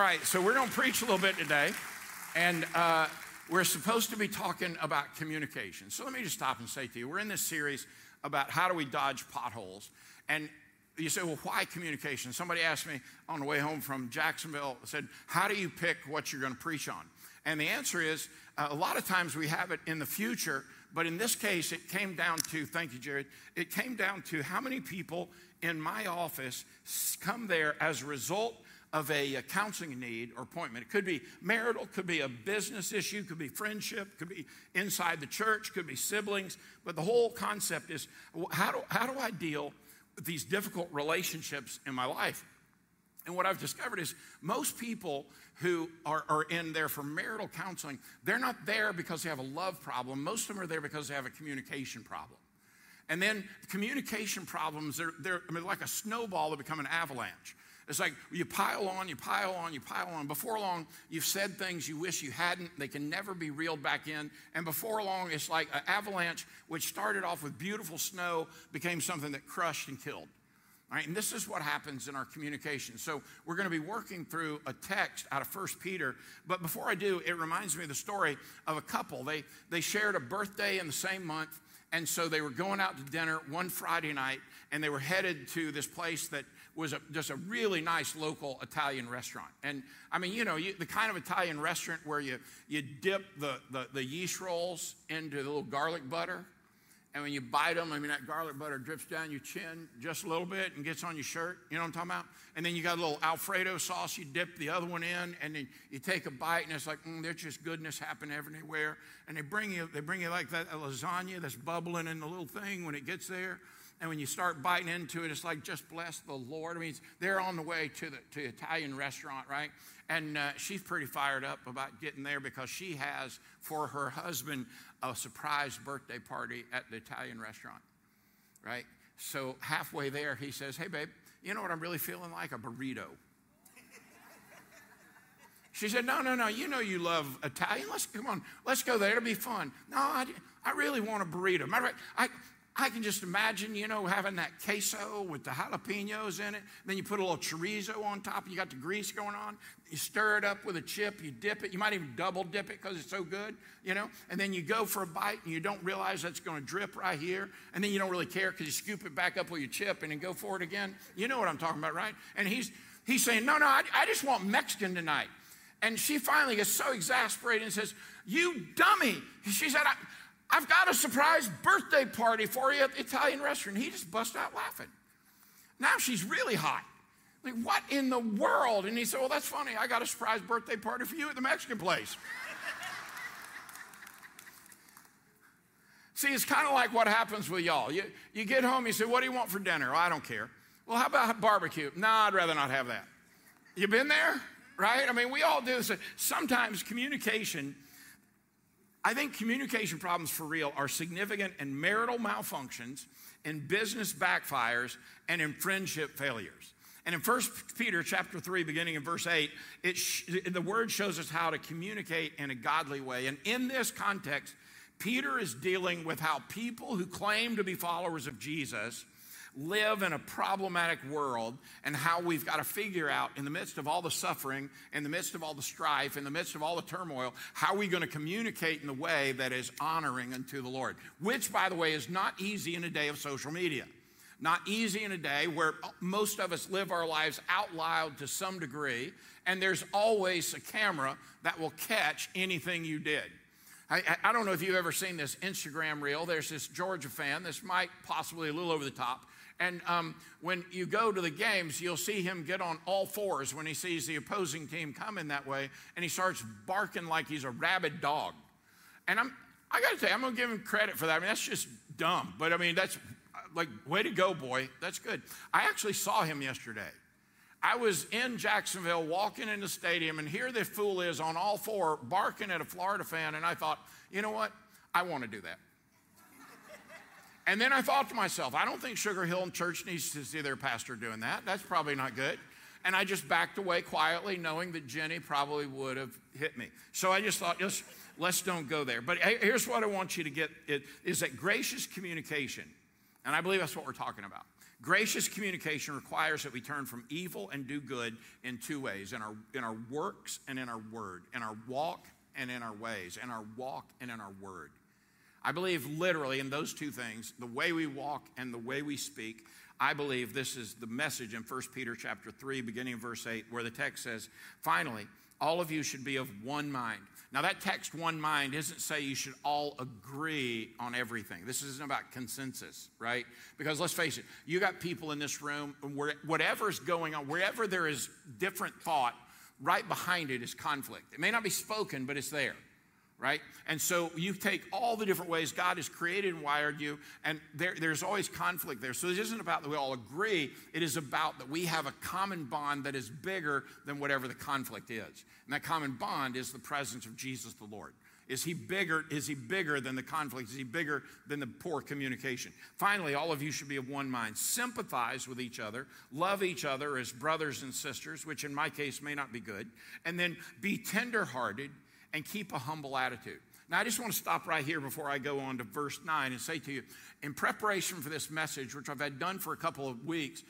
All right, so we're going to preach a little bit today, and we're supposed to be talking about communication. So let me just stop and say to you, we're in this series about how do we dodge potholes. And you say, well, why communication? Somebody asked me on the way home from Jacksonville, said, how do you pick what you're going to preach on? And the answer is, a lot of times we have it in the future, but in this case, it came down to, thank you, Jared, it came down to how many people in my office come there as a result of a counseling need or appointment. It could be marital, could be a business issue, could be friendship, could be inside the church, could be siblings. But the whole concept is, how do I deal with these difficult relationships in my life? And what I've discovered is most people who are in there for marital counseling, they're not there because they have a love problem. Most of them are there because they have a communication problem. And then communication problems, they're like a snowball that become an avalanche. It's like you pile on, you pile on, you pile on. Before long, you've said things you wish you hadn't. They can never be reeled back in. And before long, it's like an avalanche, which started off with beautiful snow, became something that crushed and killed. All right, and this is what happens in our communication. So we're going to be working through a text out of 1 Peter. But before I do, it reminds me of the story of a couple. They shared a birthday in the same month. And so they were going out to dinner one Friday night, and they were headed to this place that was just a really nice local Italian restaurant. And I mean, you know, the kind of Italian restaurant where you dip the yeast rolls into the little garlic butter. And when you bite them, I mean, that garlic butter drips down your chin just a little bit and gets on your shirt. You know what I'm talking about? And then you got a little Alfredo sauce. You dip the other one in, and then you take a bite, and it's like, there's just goodness happening everywhere. And they bring you like that lasagna that's bubbling in the little thing when it gets there. And when you start biting into it, it's like, just bless the Lord. I mean, they're on the way to the Italian restaurant, right? And she's pretty fired up about getting there because she has, for her husband, a surprise birthday party at the Italian restaurant, right? So halfway there, he says, hey, babe, you know what I'm really feeling like? A burrito. She said, no, you know you love Italian. Come on, let's go there. It'll be fun. No, I really want a burrito. Matter of fact, I can just imagine, you know, having that queso with the jalapenos in it. Then you put a little chorizo on top. You got the grease going on. You stir it up with a chip. You dip it. You might even double dip it because it's so good, you know. And then you go for a bite, and you don't realize that's going to drip right here. And then you don't really care because you scoop it back up with your chip and then go for it again. You know what I'm talking about, right? And he's saying, no, I just want Mexican tonight. And she finally gets so exasperated and says, you dummy. She said, I've got a surprise birthday party for you at the Italian restaurant. He just bust out laughing. Now she's really hot. Like, what in the world? And he said, well, that's funny. I got a surprise birthday party for you at the Mexican place. See, it's kind of like what happens with y'all. You get home, you say, what do you want for dinner? Well, I don't care. Well, how about barbecue? No, I'd rather not have that. You been there? Right? I mean, we all do this. Sometimes communication, I think communication problems for real are significant in marital malfunctions, in business backfires, and in friendship failures. And in 1 Peter chapter 3, beginning in verse 8, the word shows us how to communicate in a godly way. And in this context, Peter is dealing with how people who claim to be followers of Jesus live in a problematic world, and how we've got to figure out, in the midst of all the suffering, in the midst of all the strife, in the midst of all the turmoil, how are we going to communicate in a way that is honoring unto the Lord? Which, by the way, is not easy in a day of social media. Not easy in a day where most of us live our lives out loud to some degree, and there's always a camera that will catch anything you did. I don't know if you've ever seen this Instagram reel. There's this Georgia fan. This might possibly a little over the top. And when you go to the games, you'll see him get on all fours when he sees the opposing team coming that way, and he starts barking like he's a rabid dog. And I got to tell you, I'm going to give him credit for that. I mean, that's just dumb. But, I mean, that's like, way to go, boy. That's good. I actually saw him yesterday. I was in Jacksonville walking in the stadium, and here this fool is on all four barking at a Florida fan, and I thought, you know what? I want to do that. And then I thought to myself, I don't think Sugar Hill Church needs to see their pastor doing that. That's probably not good. And I just backed away quietly, knowing that Jenny probably would have hit me. So I just thought, let's don't go there. But here's what I want you to get, is that gracious communication, and I believe that's what we're talking about. Gracious communication requires that we turn from evil and do good in two ways, in our works and in our word, in our walk and in our ways, in our walk and in our word. I believe literally in those two things, the way we walk and the way we speak. I believe this is the message in 1 Peter chapter 3, beginning in verse 8, where the text says, finally, all of you should be of one mind. Now that text, one mind, isn't say you should all agree on everything. This isn't about consensus, right? Because let's face it, you got people in this room, whatever's going on, wherever there is different thought, right behind it is conflict. It may not be spoken, but it's there. Right? And so you take all the different ways God has created and wired you, and there's always conflict there. So this isn't about that we all agree. It is about that we have a common bond that is bigger than whatever the conflict is. And that common bond is the presence of Jesus the Lord. Is he bigger than the conflict? Is he bigger than the poor communication? Finally, all of you should be of one mind. Sympathize with each other. Love each other as brothers and sisters, which in my case may not be good. And then be tenderhearted and keep a humble attitude. Now, I just want to stop right here before I go on to verse 9 and say to you, in preparation for this message, which I've had done for a couple of weeks,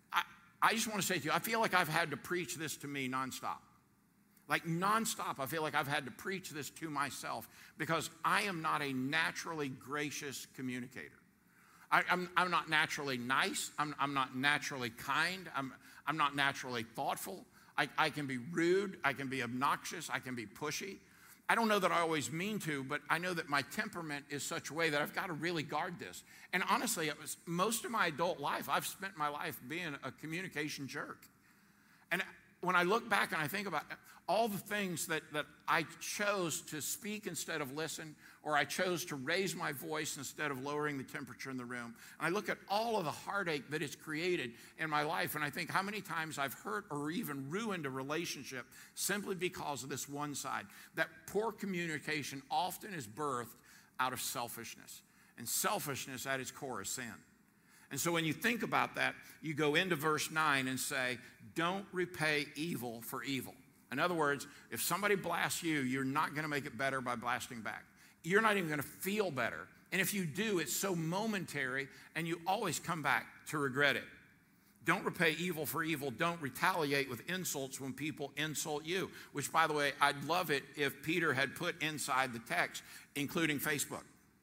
I just want to say to you, I feel like I've had to preach this to me nonstop. Like nonstop, I feel like I've had to preach this to myself because I am not a naturally gracious communicator. I'm not naturally nice. I'm not naturally kind. I'm not naturally thoughtful. I can be rude. I can be obnoxious. I can be pushy. I don't know that I always mean to, but I know that my temperament is such a way that I've got to really guard this. And honestly, it was most of my adult life, I've spent my life being a communication jerk. And when I look back and I think about all the things that I chose to speak instead of listen, or I chose to raise my voice instead of lowering the temperature in the room, and I look at all of the heartache that it's created in my life, and I think how many times I've hurt or even ruined a relationship simply because of this one side. That poor communication often is birthed out of selfishness, and selfishness at its core is sin. And so when you think about that, you go into verse 9 and say, don't repay evil for evil. In other words, if somebody blasts you, you're not going to make it better by blasting back. You're not even going to feel better. And if you do, it's so momentary, and you always come back to regret it. Don't repay evil for evil. Don't retaliate with insults when people insult you. Which, by the way, I'd love it if Peter had put inside the text, including Facebook.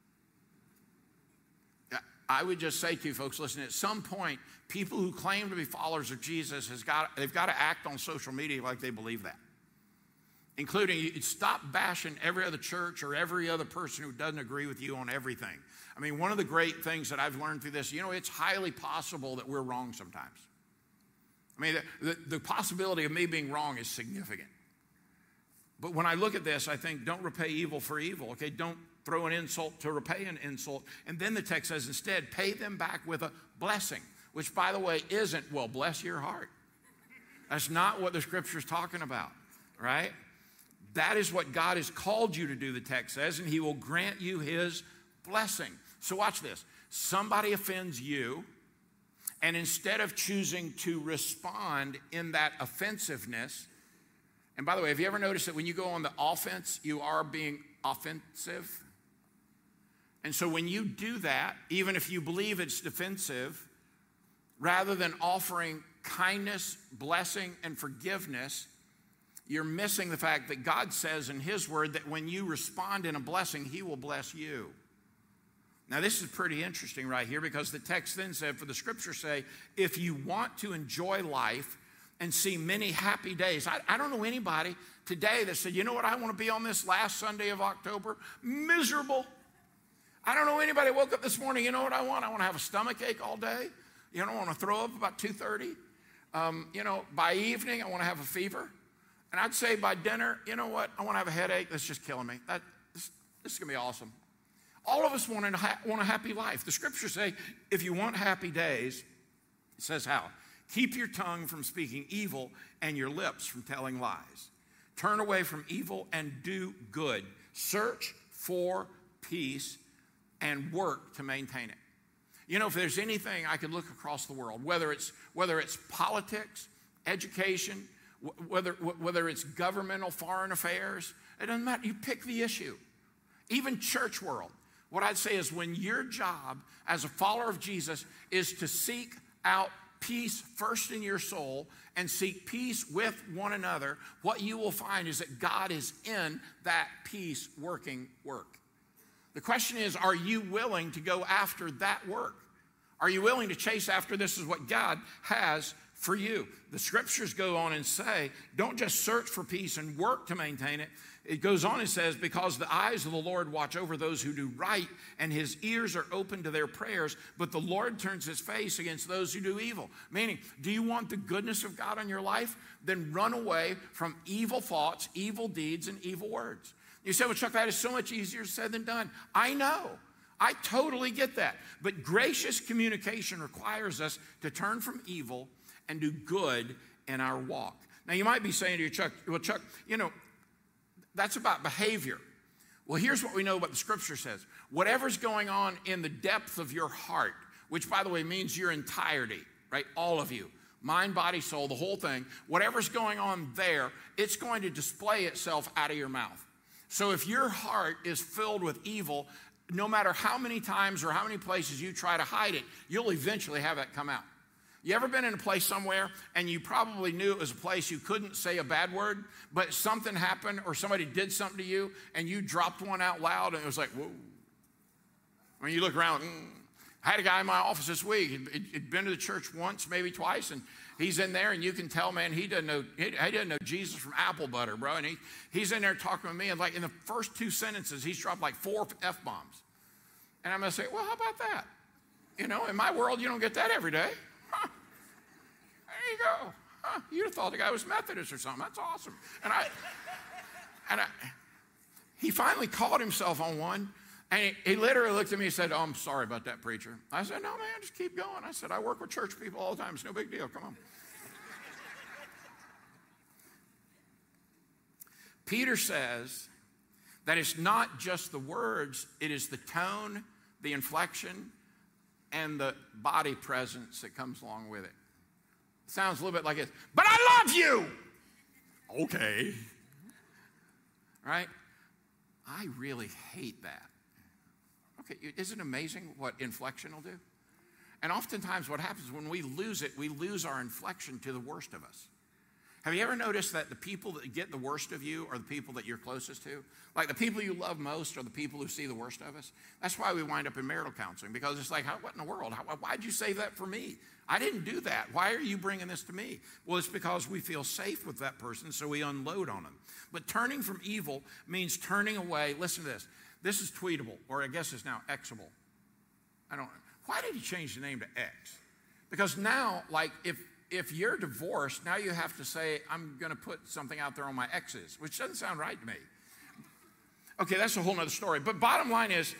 I would just say to you folks, listen, at some point, people who claim to be followers of Jesus, they've got to act on social media like they believe that. Including, stop bashing every other church or every other person who doesn't agree with you on everything. I mean, one of the great things that I've learned through this, it's highly possible that we're wrong sometimes. I mean, the possibility of me being wrong is significant. But when I look at this, I think, don't repay evil for evil, okay? Don't throw an insult to repay an insult. And then the text says, instead, pay them back with a blessing, which, by the way, isn't, well, bless your heart. That's not what the Scripture's talking about, right? That is what God has called you to do, the text says, and he will grant you his blessing. So watch this. Somebody offends you, and instead of choosing to respond in that offensiveness, and by the way, have you ever noticed that when you go on the offense, you are being offensive? And so when you do that, even if you believe it's defensive, rather than offering kindness, blessing, and forgiveness, you're missing the fact that God says in his word that when you respond in a blessing, he will bless you. Now, this is pretty interesting right here, because the text then said, for the Scriptures say, if you want to enjoy life and see many happy days. I don't know anybody today that said, you know what, I want to be on this last Sunday of October? Miserable. I don't know anybody who woke up this morning, you know what I want? I want to have a stomach ache all day. I want to throw up about 2:30. By evening, I want to have a fever. And I'd say by dinner, you know what? I want to have a headache. That's just killing me. This is going to be awesome. All of us want a happy life. The Scriptures say, if you want happy days, it says how? Keep your tongue from speaking evil and your lips from telling lies. Turn away from evil and do good. Search for peace and work to maintain it. If there's anything I could look across the world, whether it's politics, education, whether it's governmental foreign affairs, it doesn't matter. You pick the issue. Even church world. What I'd say is when your job as a follower of Jesus is to seek out peace first in your soul and seek peace with one another, what you will find is that God is in that peace working work. The question is, are you willing to go after that work? Are you willing to chase after this is what God has for you? The scriptures go on and say, don't just search for peace and work to maintain it. It goes on and says, because the eyes of the Lord watch over those who do right, and his ears are open to their prayers, but the Lord turns his face against those who do evil. Meaning, do you want the goodness of God in your life? Then run away from evil thoughts, evil deeds, and evil words. You say, well, Chuck, that is so much easier said than done. I know. I totally get that. But gracious communication requires us to turn from evil and do good in our walk. Now, you might be saying to your Chuck, well, Chuck, that's about behavior. Well, here's what we know what the scripture says. Whatever's going on in the depth of your heart, which, by the way, means your entirety, right? All of you. Mind, body, soul, the whole thing. Whatever's going on there, it's going to display itself out of your mouth. So if your heart is filled with evil, no matter how many times or how many places you try to hide it, you'll eventually have that come out. You ever been in a place somewhere and you probably knew it was a place you couldn't say a bad word, but something happened or somebody did something to you and you dropped one out loud and it was like, whoa. When you look around, I had a guy in my office this week. He'd been to the church once, maybe twice, and he's in there and you can tell, man, he doesn't know Jesus from apple butter, bro. And he's in there talking with me, and like in the first 2 sentences, he's dropped like 4 F-bombs. And I'm going to say, well, how about that? In my world, you don't get that every day. Huh. There you go. Huh. You'd have thought the guy was Methodist or something. That's awesome. And he finally caught himself on one, and he literally looked at me and said, oh, I'm sorry about that, preacher. I said, no, man, just keep going. I said, I work with church people all the time. It's no big deal. Come on. Peter says that it's not just the words, it is the tone, the inflection, and the body presence that comes along with it. It sounds a little bit like this, but I love you. Okay. Right? I really hate that. Okay, isn't it amazing what inflection will do? And oftentimes what happens when we lose it, we lose our inflection to the worst of us. Have you ever noticed that the people that get the worst of you are the people that you're closest to? Like the people you love most are the people who see the worst of us. That's why we wind up in marital counseling, because it's like, what in the world? Why'd you save that for me? I didn't do that. Why are you bringing this to me? Well, it's because we feel safe with that person, so we unload on them. But turning from evil means turning away. Listen to this. This is tweetable, or I guess it's now Xable. Why did he change the name to X? Because now, like, if you're divorced, now you have to say, I'm going to put something out there on my exes, which doesn't sound right to me. Okay, that's a whole nother story. But bottom line is,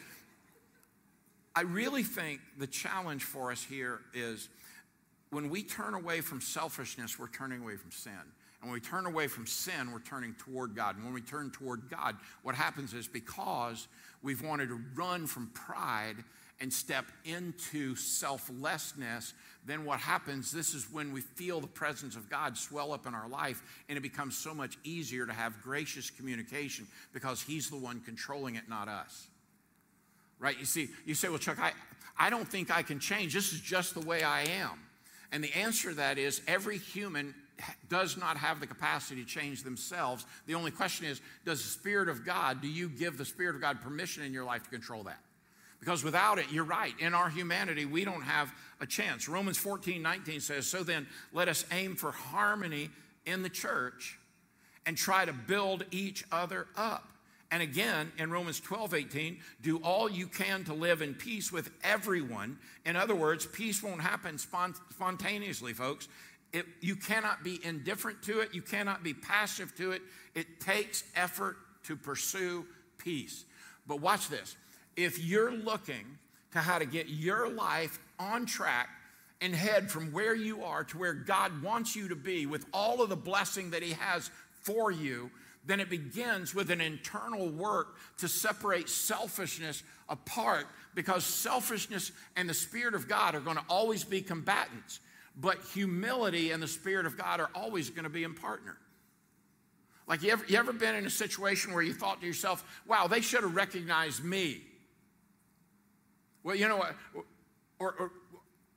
I really think the challenge for us here is when we turn away from selfishness, we're turning away from sin. And when we turn away from sin, we're turning toward God. And when we turn toward God, what happens is because we've wanted to run from pride and step into selflessness, then what happens, this is when we feel the presence of God swell up in our life, and it becomes so much easier to have gracious communication because he's the one controlling it, not us. Right? You say, well, Chuck, I don't think I can change. This is just the way I am. And the answer to that is every human does not have the capacity to change themselves. The only question is, do you give the Spirit of God permission in your life to control that? Because without it, you're right. In our humanity, we don't have a chance. Romans 14:19 says, so then let us aim for harmony in the church and try to build each other up. And again, in Romans 12:18, do all you can to live in peace with everyone. In other words, peace won't happen spontaneously, folks. You cannot be indifferent to it. You cannot be passive to it. It takes effort to pursue peace. But watch this. If you're looking to how to get your life on track and head from where you are to where God wants you to be with all of the blessing that he has for you, then it begins with an internal work to separate selfishness apart, because selfishness and the Spirit of God are going to always be combatants, but humility and the Spirit of God are always going to be in partner. Like you ever been in a situation where you thought to yourself, wow, they should have recognized me? Well, you know what?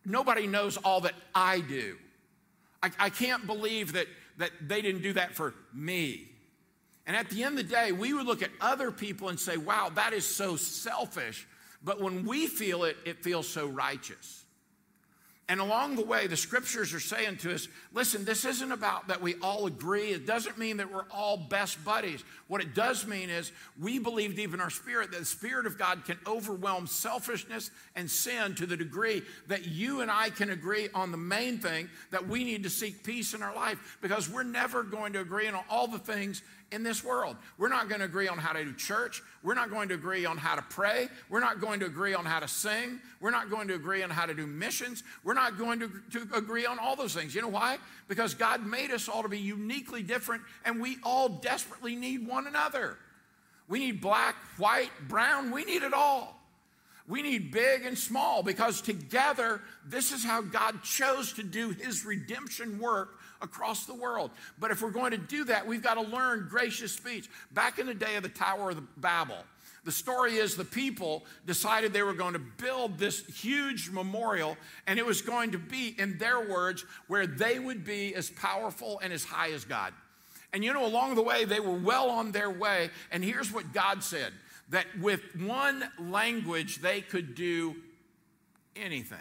nobody knows all that I do. I can't believe that they didn't do that for me. And at the end of the day, we would look at other people and say, wow, that is so selfish. But when we feel it, it feels so righteous. And along the way, the scriptures are saying to us, listen, this isn't about that we all agree. It doesn't mean that we're all best buddies. What it does mean is we believe deep in our spirit that the Spirit of God can overwhelm selfishness and sin to the degree that you and I can agree on the main thing, that we need to seek peace in our life, because we're never going to agree on all the things in this world. We're not going to agree on how to do church. We're not going to agree on how to pray. We're not going to agree on how to sing. We're not going to agree on how to do missions. We're not going to agree on all those things. You know why? Because God made us all to be uniquely different, and we all desperately need one another. We need black, white, brown. We need it all. We need big and small, because together, this is how God chose to do his redemption work across the world. But if we're going to do that, we've got to learn gracious speech. Back in the day of the Tower of Babel, the story is the people decided they were going to build this huge memorial, and it was going to be, in their words, where they would be as powerful and as high as God. And you know, along the way, they were well on their way, and here's what God said, that with one language, they could do anything.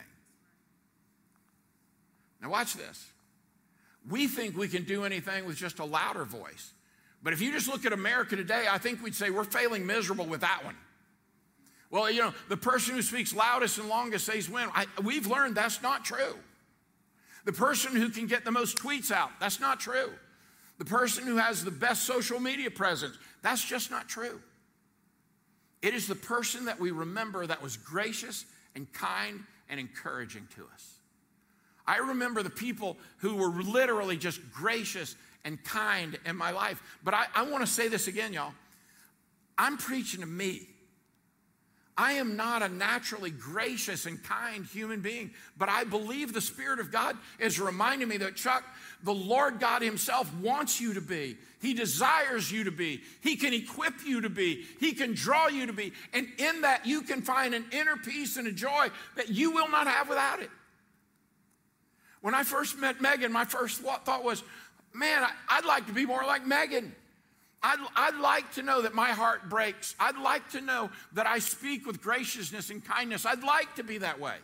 Now watch this. We think we can do anything with just a louder voice. But if you just look at America today, I think we'd say we're failing miserable with that one. Well, you know, the person who speaks loudest and longest says win. We've learned that's not true. The person who can get the most tweets out, that's not true. The person who has the best social media presence, that's just not true. It is the person that we remember that was gracious and kind and encouraging to us. I remember the people who were literally just gracious and kind in my life. But I want to say this again, y'all. I'm preaching to me. I am not a naturally gracious and kind human being, but I believe the Spirit of God is reminding me that, Chuck, the Lord God himself wants you to be. He desires you to be. He can equip you to be. He can draw you to be. And in that, you can find an inner peace and a joy that you will not have without it. When I first met Megan, my first thought was, man, I'd like to be more like Megan. I'd like to know that my heart breaks. I'd like to know that I speak with graciousness and kindness. I'd like to be that way.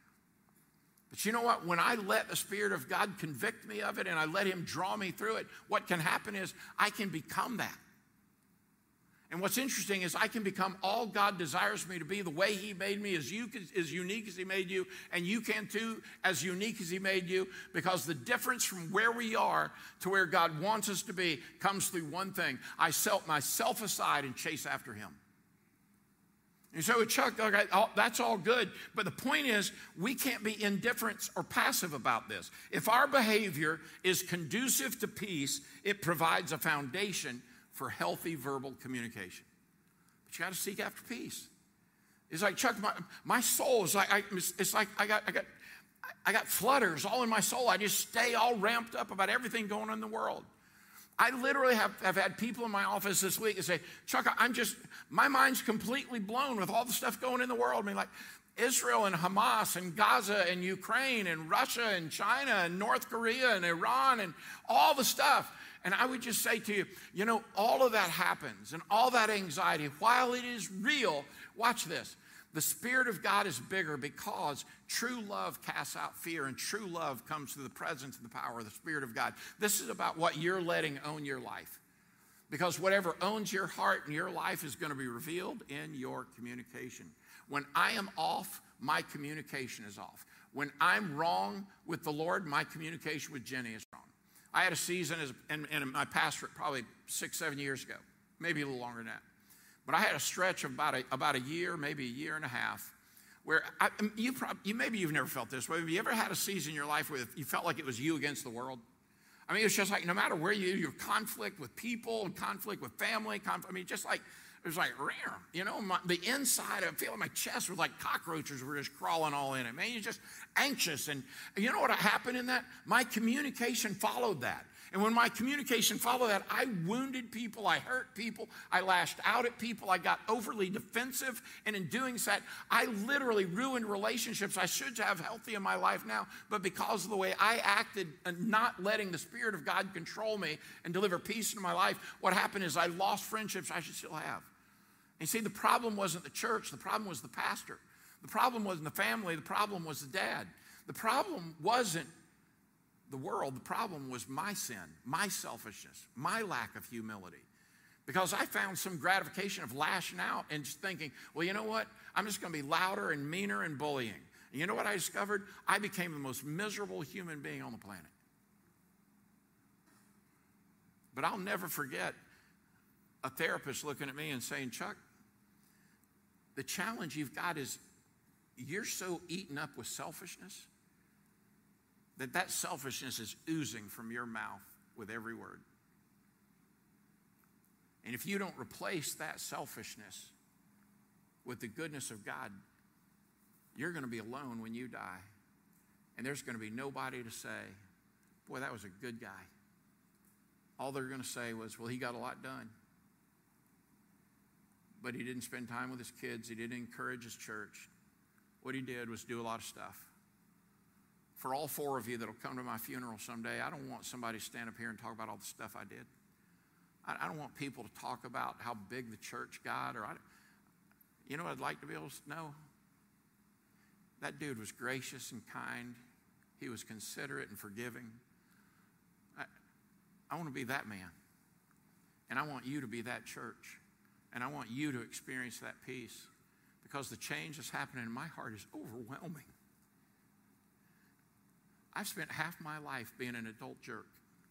But you know what? When I let the Spirit of God convict me of it and I let him draw me through it, what can happen is I can become that. And what's interesting is I can become all God desires me to be, the way he made me, as unique as he made you, and you can too, as unique as he made you, because the difference from where we are to where God wants us to be comes through one thing. I set myself aside and chase after him. And so, Chuck, that's all good, but the point is we can't be indifferent or passive about this. If our behavior is conducive to peace, it provides a foundation for healthy verbal communication. But you got to seek after peace. It's like, Chuck, my soul is like, it's like I got flutters all in my soul. I just stay all ramped up about everything going on in the world. I literally have had people in my office this week that say, Chuck, my mind's completely blown with all the stuff going in the world. I mean, like Israel and Hamas and Gaza and Ukraine and Russia and China and North Korea and Iran and all the stuff. And I would just say to you, you know, all of that happens and all that anxiety, while it is real, watch this. The Spirit of God is bigger because true love casts out fear, and true love comes through the presence and the power of the Spirit of God. This is about what you're letting own your life. Because whatever owns your heart and your life is going to be revealed in your communication. When I am off, my communication is off. When I'm wrong with the Lord, my communication with Jenny is wrong. I had a season in my pastorate probably 6-7 years ago, maybe a little longer than that. But I had a stretch of about a year, maybe a year and a half, where maybe you've never felt this way. Have you ever had a season in your life where you felt like it was you against the world? I mean, it's just like no matter where you're conflict with people and conflict with family. Just like it was like, you know, the inside, I feel like my chest was like cockroaches were just crawling all in it. Man, you're just anxious. And you know what happened in that? My communication followed that. And when my communication followed that, I wounded people, I hurt people, I lashed out at people, I got overly defensive. And in doing that, I literally ruined relationships I should have healthy in my life now. But because of the way I acted and not letting the Spirit of God control me and deliver peace into my life, what happened is I lost friendships I should still have. And see, the problem wasn't the church, the problem was the pastor. The problem wasn't the family, the problem was the dad. The problem wasn't the world, the problem was my sin, my selfishness, my lack of humility. Because I found some gratification of lashing out and just thinking, well, you know what? I'm just going to be louder and meaner and bullying. And you know what I discovered? I became the most miserable human being on the planet. But I'll never forget a therapist looking at me and saying, Chuck, the challenge you've got is you're so eaten up with selfishness that selfishness is oozing from your mouth with every word. And if you don't replace that selfishness with the goodness of God, you're going to be alone when you die. And there's going to be nobody to say, boy, that was a good guy. All they're going to say was, well, he got a lot done. But he didn't spend time with his kids. He didn't encourage his church. What he did was do a lot of stuff. For all 4 of you that'll come to my funeral someday, I don't want somebody to stand up here and talk about all the stuff I did. I don't want people to talk about how big the church got. You know what I'd like to be able to know? That dude was gracious and kind. He was considerate and forgiving. I want to be that man. And I want you to be that church. And I want you to experience that peace. Because the change that's happening in my heart is overwhelming. I've spent half my life being an adult jerk.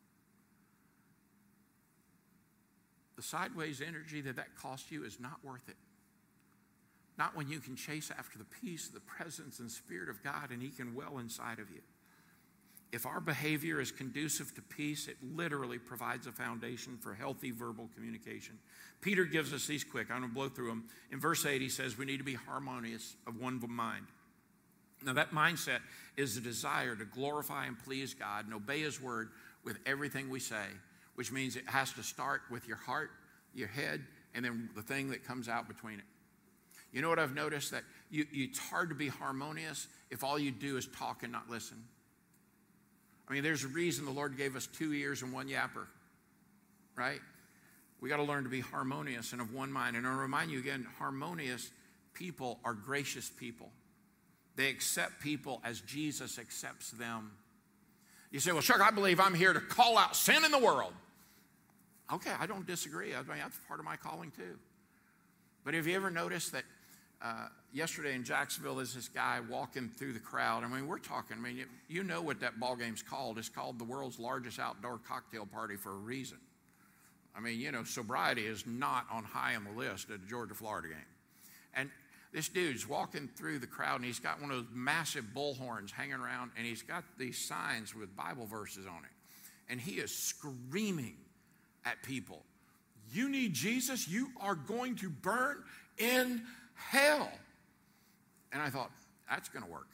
The sideways energy that costs you is not worth it. Not when you can chase after the peace, the presence, and Spirit of God, and He can well inside of you. If our behavior is conducive to peace, it literally provides a foundation for healthy verbal communication. Peter gives us these quick. I'm going to blow through them. In verse 8, he says we need to be harmonious, of one mind. Now, that mindset is the desire to glorify and please God and obey His word with everything we say, which means it has to start with your heart, your head, and then the thing that comes out between it. You know what I've noticed? That it's hard to be harmonious if all you do is talk and not listen. I mean, there's a reason the Lord gave us 2 ears and 1 yapper, right? We got to learn to be harmonious and of one mind. And I'll remind you again, harmonious people are gracious people. They accept people as Jesus accepts them. You say, well, Chuck, I believe I'm here to call out sin in the world. Okay, I don't disagree. I mean, that's part of my calling too. But have you ever noticed that yesterday in Jacksonville, there's this guy walking through the crowd. I mean, we're talking, you know what that ball game's called. It's called the world's largest outdoor cocktail party for a reason. I mean, you know, sobriety is not on high on the list at a Georgia-Florida game. And this dude's walking through the crowd, and he's got one of those massive bullhorns hanging around, and he's got these signs with Bible verses on it. And he is screaming at people, you need Jesus, you are going to burn in hell. And I thought, that's going to work.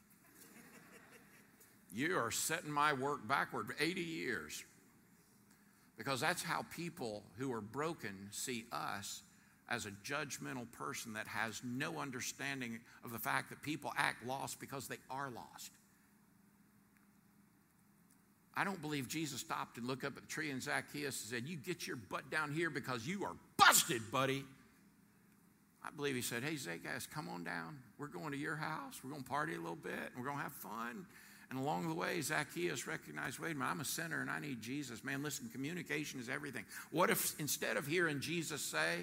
You are setting my work backward 80 years. Because that's how people who are broken see us as a judgmental person that has no understanding of the fact that people act lost because they are lost. I don't believe Jesus stopped and looked up at the tree and Zacchaeus and said, you get your butt down here because you are busted, buddy. I believe he said, hey, Zacchaeus, come on down. We're going to your house. We're going to party a little bit, and we're going to have fun. And along the way, Zacchaeus recognized, wait a minute, I'm a sinner and I need Jesus. Man, listen, communication is everything. What if instead of hearing Jesus say,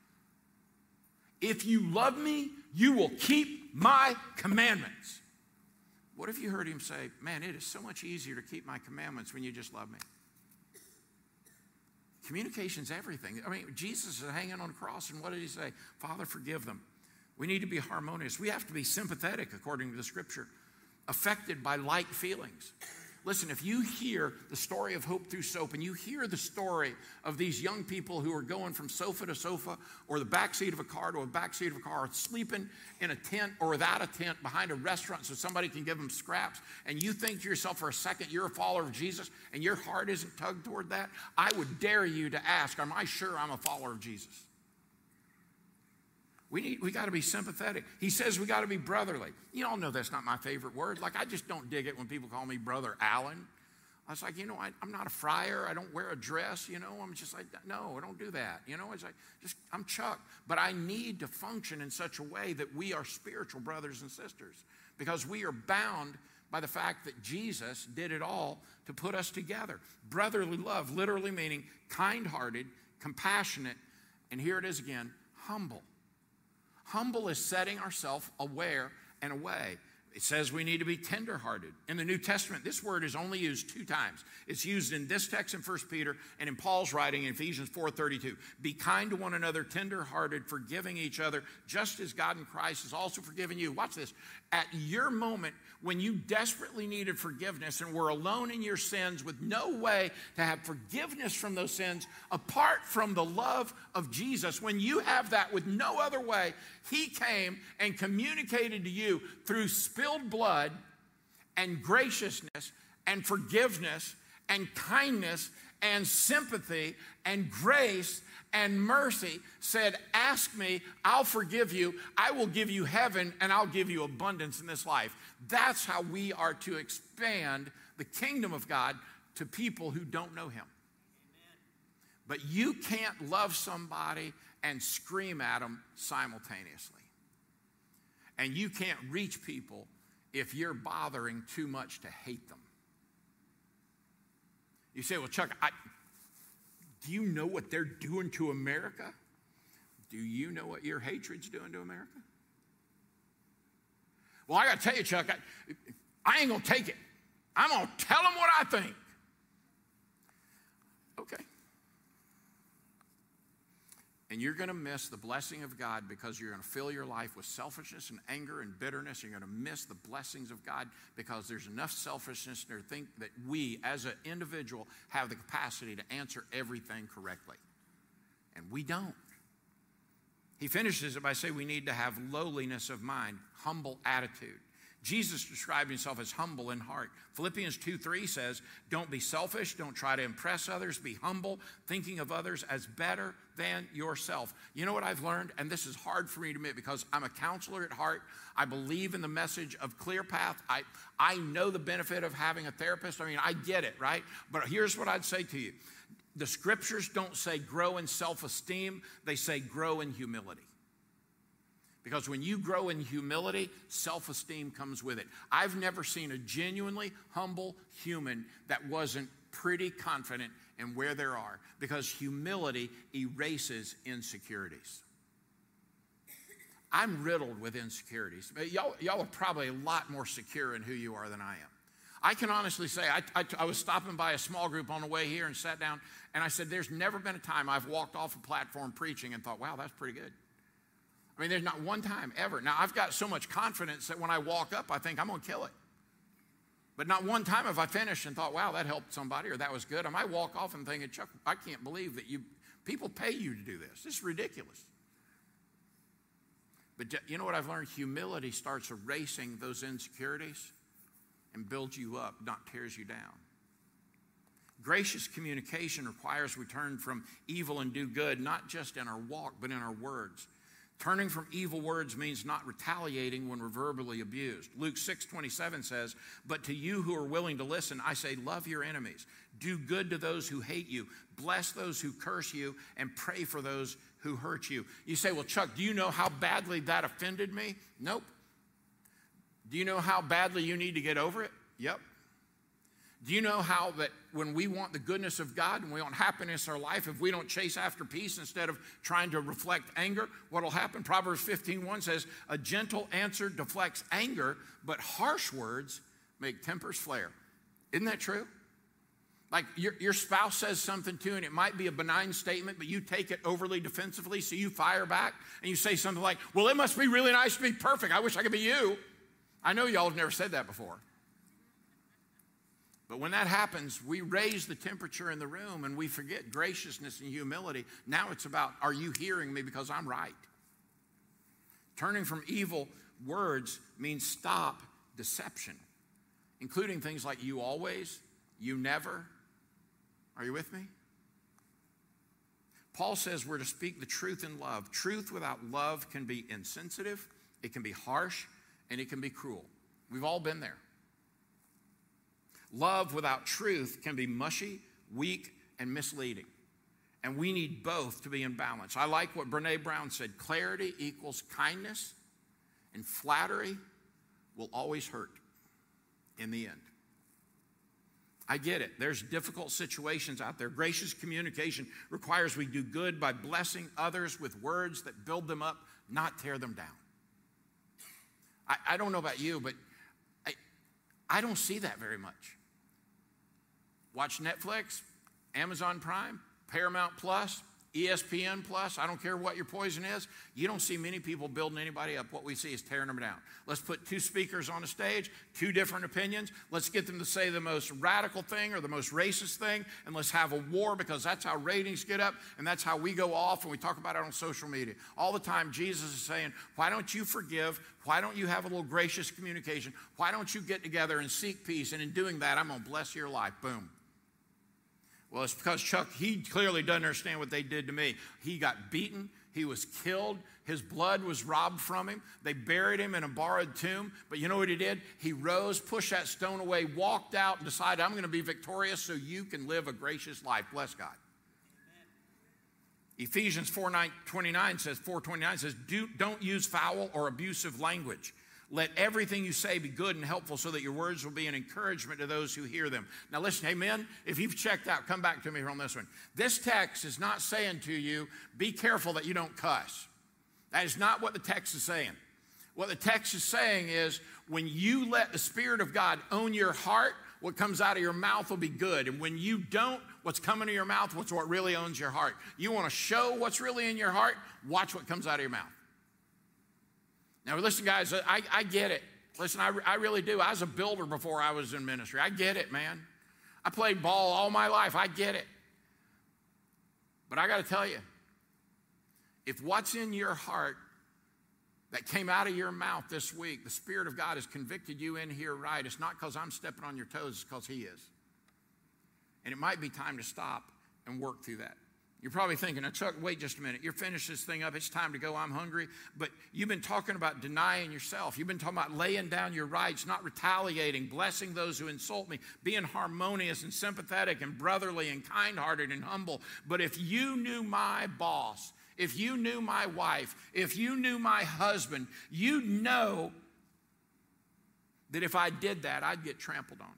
if you love me, you will keep my commandments? What if you heard him say, man, it is so much easier to keep my commandments when you just love me? Communication's everything. I mean, Jesus is hanging on the cross, and what did he say? Father, forgive them. We need to be harmonious. We have to be sympathetic, according to the Scripture, affected by like feelings. Listen, if you hear the story of Hope Through Soap and you hear the story of these young people who are going from sofa to sofa or the backseat of a car to a backseat of a car, or sleeping in a tent or without a tent behind a restaurant so somebody can give them scraps, and you think to yourself for a second you're a follower of Jesus and your heart isn't tugged toward that, I would dare you to ask, am I sure I'm a follower of Jesus? We got to be sympathetic. He says we got to be brotherly. You all know that's not my favorite word. Like, I just don't dig it when people call me Brother Allen. I was like, I'm not a friar. I don't wear a dress. I'm just like, no, I don't do that. It's like, I'm Chuck. But I need to function in such a way that we are spiritual brothers and sisters, because we are bound by the fact that Jesus did it all to put us together. Brotherly love, literally meaning kind-hearted, compassionate, and here it is again, humble. Humble is setting ourselves aware and away. It says we need to be tenderhearted. In the New Testament, this word is only used 2 times. It's used in this text in 1 Peter and in Paul's writing in Ephesians 4:32. Be kind to one another, tenderhearted, forgiving each other, just as God in Christ has also forgiven you. Watch this. At your moment when you desperately needed forgiveness and were alone in your sins with no way to have forgiveness from those sins apart from the love of Jesus, when you have that with no other way, he came and communicated to you through spilled blood and graciousness and forgiveness and kindness and sympathy and grace and mercy, said, ask me, I'll forgive you, I will give you heaven, and I'll give you abundance in this life. That's how we are to expand the kingdom of God to people who don't know him. Amen. But you can't love somebody and scream at them simultaneously. And you can't reach people if you're bothering too much to hate them. You say, well, Chuck, do you know what they're doing to America? Do you know what your hatred's doing to America? Well, I got to tell you, Chuck, I ain't going to take it. I'm going to tell them what I think. Okay. And you're going to miss the blessing of God because you're going to fill your life with selfishness and anger and bitterness. You're going to miss the blessings of God because there's enough selfishness to think that we, as an individual, have the capacity to answer everything correctly. And we don't. He finishes it by saying we need to have lowliness of mind, humble attitude. Jesus described himself as humble in heart. Philippians 2:3 says, don't be selfish, don't try to impress others, be humble, thinking of others as better than yourself. You know what I've learned? And this is hard for me to admit because I'm a counselor at heart. I believe in the message of Clear Path. I know the benefit of having a therapist. I mean, I get it, right? But here's what I'd say to you. The scriptures don't say grow in self-esteem. They say grow in humility. Because when you grow in humility, self-esteem comes with it. I've never seen a genuinely humble human that wasn't pretty confident in where they are, because humility erases insecurities. I'm riddled with insecurities. Y'all are probably a lot more secure in who you are than I am. I can honestly say, I was stopping by a small group on the way here and sat down, and I said, there's never been a time I've walked off a platform preaching and thought, wow, that's pretty good. I mean, there's not one time ever. Now, I've got so much confidence that when I walk up, I think I'm going to kill it. But not one time have I finished and thought, wow, that helped somebody or that was good. I might walk off and thinking, Chuck, I can't believe that people pay you to do this. This is ridiculous. But you know what I've learned? Humility starts erasing those insecurities and builds you up, not tears you down. Gracious communication requires we turn from evil and do good, not just in our walk, but in our words. Turning from evil words means not retaliating when we're verbally abused. Luke 6:27 says, but to you who are willing to listen, I say, love your enemies. Do good to those who hate you. Bless those who curse you and pray for those who hurt you. You say, well, Chuck, do you know how badly that offended me? Nope. Do you know how badly you need to get over it? Yep. Do you know how that when we want the goodness of God and we want happiness in our life, if we don't chase after peace instead of trying to reflect anger, what will happen? Proverbs 15:1 says, a gentle answer deflects anger, but harsh words make tempers flare. Isn't that true? Like your spouse says something to you, and it might be a benign statement, but you take it overly defensively, so you fire back, and you say something like, well, it must be really nice to be perfect. I wish I could be you. I know y'all have never said that before. But when that happens, we raise the temperature in the room and we forget graciousness and humility. Now it's about, are you hearing me because I'm right? Turning from evil words means stop deception, including things like you always, you never. Are you with me? Paul says we're to speak the truth in love. Truth without love can be insensitive, it can be harsh, and it can be cruel. We've all been there. Love without truth can be mushy, weak, and misleading. And we need both to be in balance. I like what Brene Brown said. Clarity equals kindness, and flattery will always hurt in the end. I get it. There's difficult situations out there. Gracious communication requires we do good by blessing others with words that build them up, not tear them down. I don't know about you, but I don't see that very much. Watch Netflix, Amazon Prime, Paramount Plus, ESPN Plus, I don't care what your poison is. You don't see many people building anybody up. What we see is tearing them down. Let's put two speakers on a stage, two different opinions. Let's get them to say the most radical thing or the most racist thing, and let's have a war because that's how ratings get up, and that's how we go off and we talk about it on social media. All the time, Jesus is saying, why don't you forgive? Why don't you have a little gracious communication? Why don't you get together and seek peace? And in doing that, I'm going to bless your life. Boom. Well, it's because Chuck, he clearly doesn't understand what they did to me. He got beaten. He was killed. His blood was robbed from him. They buried him in a borrowed tomb. But you know what he did? He rose, pushed that stone away, walked out, and decided, I'm going to be victorious so you can live a gracious life. Bless God. Amen. Ephesians 4:29 says, don't use foul or abusive language. Let everything you say be good and helpful so that your words will be an encouragement to those who hear them. Now listen, amen? If you've checked out, come back to me on this one. This text is not saying to you, be careful that you don't cuss. That is not what the text is saying. What the text is saying is when you let the Spirit of God own your heart, what comes out of your mouth will be good. And when you don't, what's coming to your mouth, what's what really owns your heart. You want to show what's really in your heart, watch what comes out of your mouth. Now, listen, guys, I get it. Listen, I really do. I was a builder before I was in ministry. I get it, man. I played ball all my life. I get it. But I got to tell you, if what's in your heart that came out of your mouth this week, the Spirit of God has convicted you in here right, it's not because I'm stepping on your toes, it's because He is. And it might be time to stop and work through that. You're probably thinking, now Chuck, wait just a minute. You're finished this thing up. It's time to go. I'm hungry. But you've been talking about denying yourself. You've been talking about laying down your rights, not retaliating, blessing those who insult me, being harmonious and sympathetic and brotherly and kind-hearted and humble. But if you knew my boss, if you knew my wife, if you knew my husband, you'd know that if I did that, I'd get trampled on.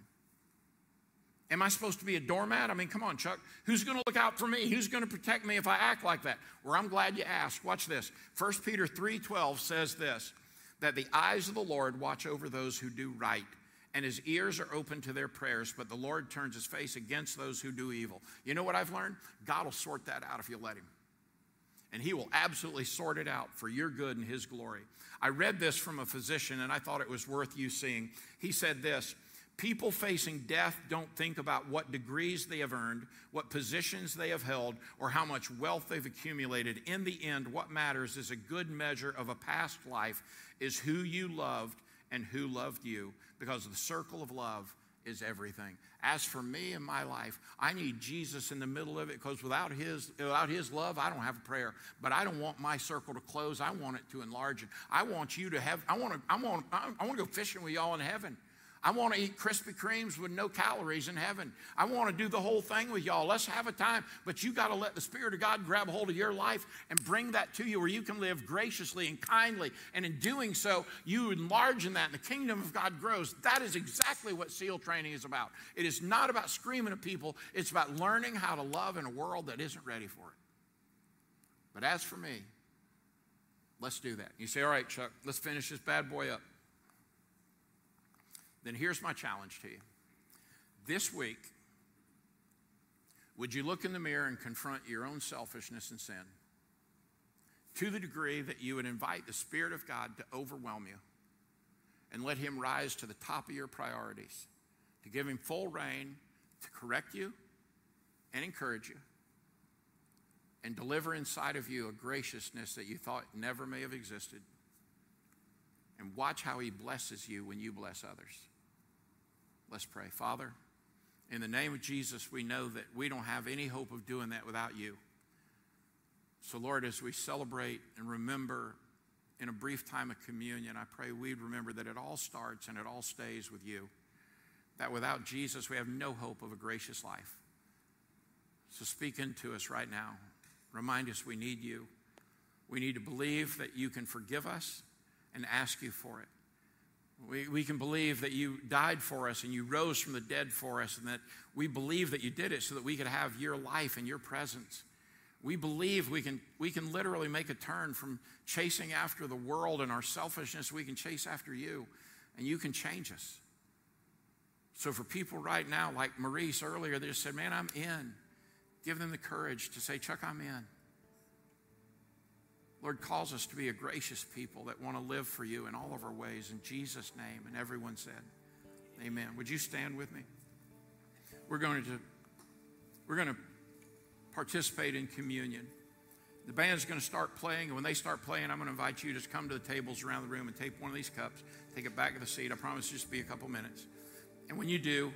Am I supposed to be a doormat? I mean, come on, Chuck. Who's going to look out for me? Who's going to protect me if I act like that? Well, I'm glad you asked. Watch this. 1 Peter 3:12 says this, that the eyes of the Lord watch over those who do right, and His ears are open to their prayers, but the Lord turns His face against those who do evil. You know what I've learned? God will sort that out if you let Him. And He will absolutely sort it out for your good and His glory. I read this from a physician, and I thought it was worth you seeing. He said this, people facing death don't think about what degrees they have earned, what positions they have held, or how much wealth they've accumulated. In the end, what matters is a good measure of a past life is who you loved and who loved you, because the circle of love is everything. As for me and my life, I need Jesus in the middle of it, because without his love, I don't have a prayer. But I don't want my circle to close. I want it to enlarge. I want you to have. I want to go fishing with y'all in heaven. I want to eat Krispy Kremes with no calories in heaven. I want to do the whole thing with y'all. Let's have a time. But you got to let the Spirit of God grab a hold of your life and bring that to you where you can live graciously and kindly. And in doing so, you enlarge in that and the kingdom of God grows. That is exactly what SEAL training is about. It is not about screaming at people. It's about learning how to love in a world that isn't ready for it. But as for me, let's do that. You say, all right, Chuck, let's finish this bad boy up. Then here's my challenge to you. This week, would you look in the mirror and confront your own selfishness and sin to the degree that you would invite the Spirit of God to overwhelm you and let Him rise to the top of your priorities, to give him full reign to correct you and encourage you and deliver inside of you a graciousness that you thought never may have existed. And watch how he blesses you when you bless others. Let's pray. Father, in the name of Jesus, we know that we don't have any hope of doing that without you. So, Lord, as we celebrate and remember in a brief time of communion, I pray we'd remember that it all starts and it all stays with you. That without Jesus, we have no hope of a gracious life. So speak into us right now. Remind us we need you. We need to believe that you can forgive us and ask you for it. We can believe that you died for us and you rose from the dead for us, and that we believe that you did it so that we could have your life and your presence. We believe we can literally make a turn from chasing after the world and our selfishness. We can chase after you, and you can change us. So for people right now, like Maurice earlier, they just said, man, I'm in. Give them the courage to say, Chuck, I'm in. Lord, calls us to be a gracious people that want to live for you in all of our ways. In Jesus' name. And everyone said, amen. Would you stand with me? We're going to participate in communion. The band's going to start playing, and when they start playing, I'm going to invite you to just come to the tables around the room and take one of these cups, take it back to the seat. I promise it'll just be a couple minutes. And when you do,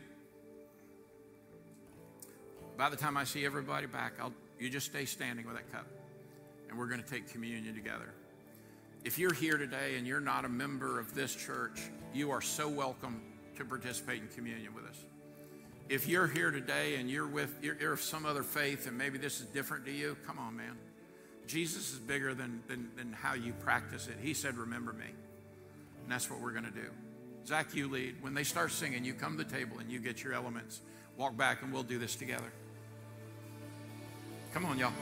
by the time I see everybody back, you just stay standing with that cup, and we're going to take communion together. If you're here today and you're not a member of this church, you are so welcome to participate in communion with us. If you're here today and you're of some other faith and maybe this is different to you, come on, man. Jesus is bigger than how you practice it. He said, remember me. And that's what we're going to do. Zach, you lead. When they start singing, you come to the table and you get your elements. Walk back and we'll do this together. Come on, y'all.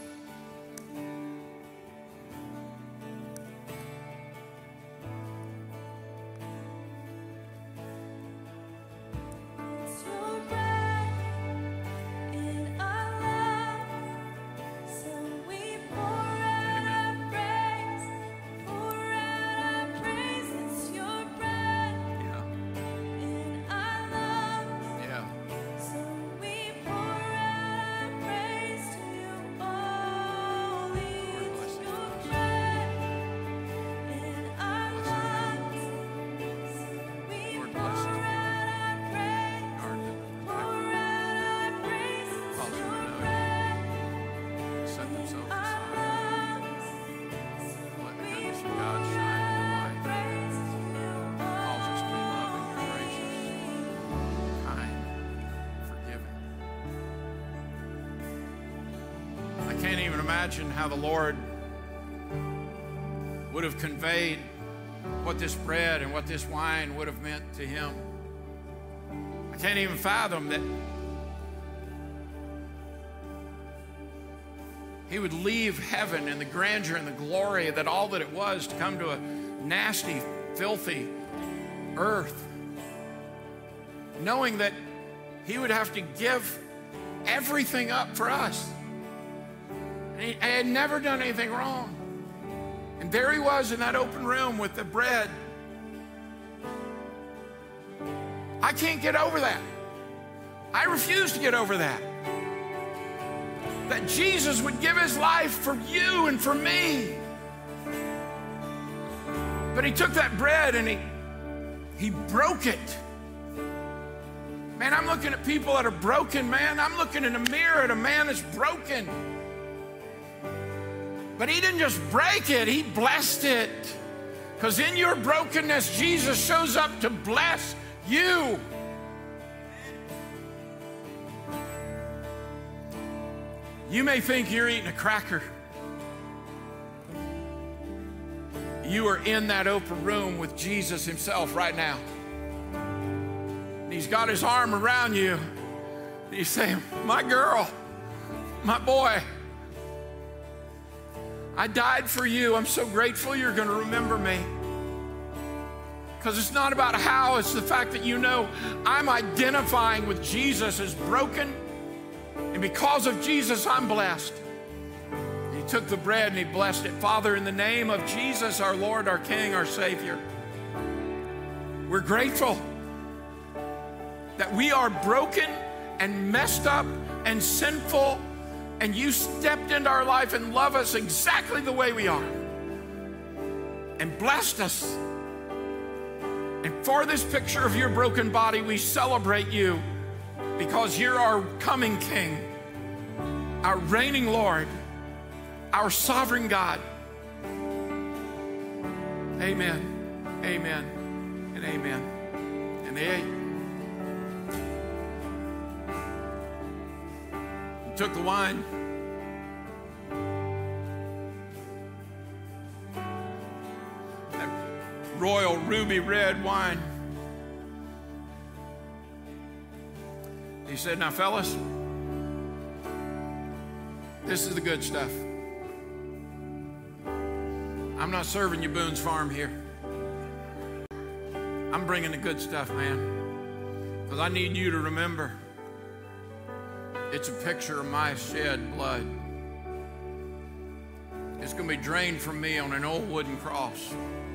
Can't even imagine how the Lord would have conveyed what this bread and what this wine would have meant to him. I can't even fathom that he would leave heaven and the grandeur and the glory that all that it was to come to a nasty, filthy earth, knowing that he would have to give everything up for us. I had never done anything wrong. And there he was in that open room with the bread. I can't get over that. I refuse to get over that. That Jesus would give his life for you and for me. But he took that bread and he broke it. Man, I'm looking at people that are broken, man. I'm looking in a mirror at a man that's broken. But he didn't just break it, he blessed it. Because in your brokenness, Jesus shows up to bless you. You may think you're eating a cracker. You are in that open room with Jesus himself right now. And he's got his arm around you. And he's saying, my girl, my boy, I died for you. I'm so grateful you're going to remember me. Because it's not about how, it's the fact that you know I'm identifying with Jesus as broken. And because of Jesus, I'm blessed. He took the bread and he blessed it. Father, in the name of Jesus, our Lord, our King, our Savior, we're grateful that we are broken and messed up and sinful, and you stepped into our life and love us exactly the way we are and blessed us. And for this picture of your broken body, we celebrate you because you're our coming King, our reigning Lord, our sovereign God. Amen, amen, and amen. And he took the wine. That royal ruby red wine. He said, now fellas, this is the good stuff. I'm not serving you Boone's Farm here. I'm bringing the good stuff, man. Because I need you to remember it's a picture of my shed blood. It's going to be drained from me on an old wooden cross.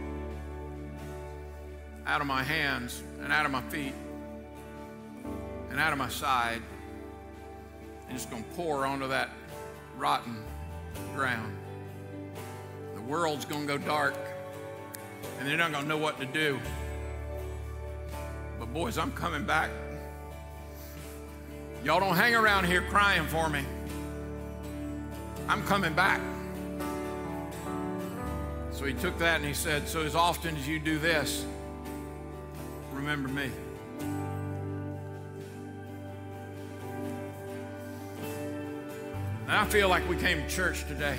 Out of my hands and out of my feet and out of my side. And it's going to pour onto that rotten ground. The world's going to go dark, and they're not going to know what to do. But boys, I'm coming back. Y'all don't hang around here crying for me. I'm coming back. So he took that and he said, so as often as you do this, remember me. And I feel like we came to church today.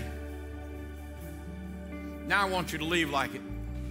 Now I want you to leave like it.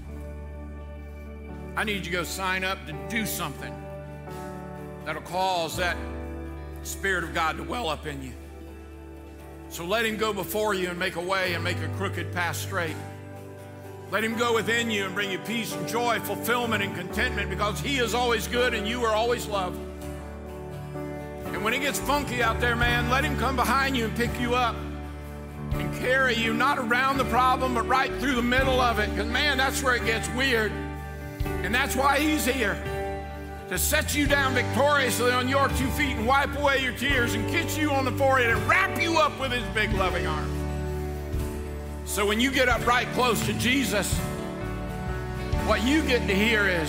I need you to go sign up to do something that'll cause that Spirit of God to well up in you. So let him go before you and make a way and make a crooked path straight. Let him go within you and bring you peace and joy, fulfillment and contentment, because he is always good and you are always loved. And when it gets funky out there, man, let him come behind you and pick you up and carry you, not around the problem, but right through the middle of it. Because, man, that's where it gets weird. And that's why he's here, to set you down victoriously on your 2 feet and wipe away your tears and kiss you on the forehead and wrap you up with his big loving arms. So when you get up right close to Jesus, what you get to hear is,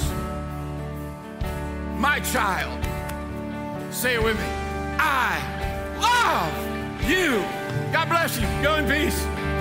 my child, say it with me, I love you. God bless you. Go in peace.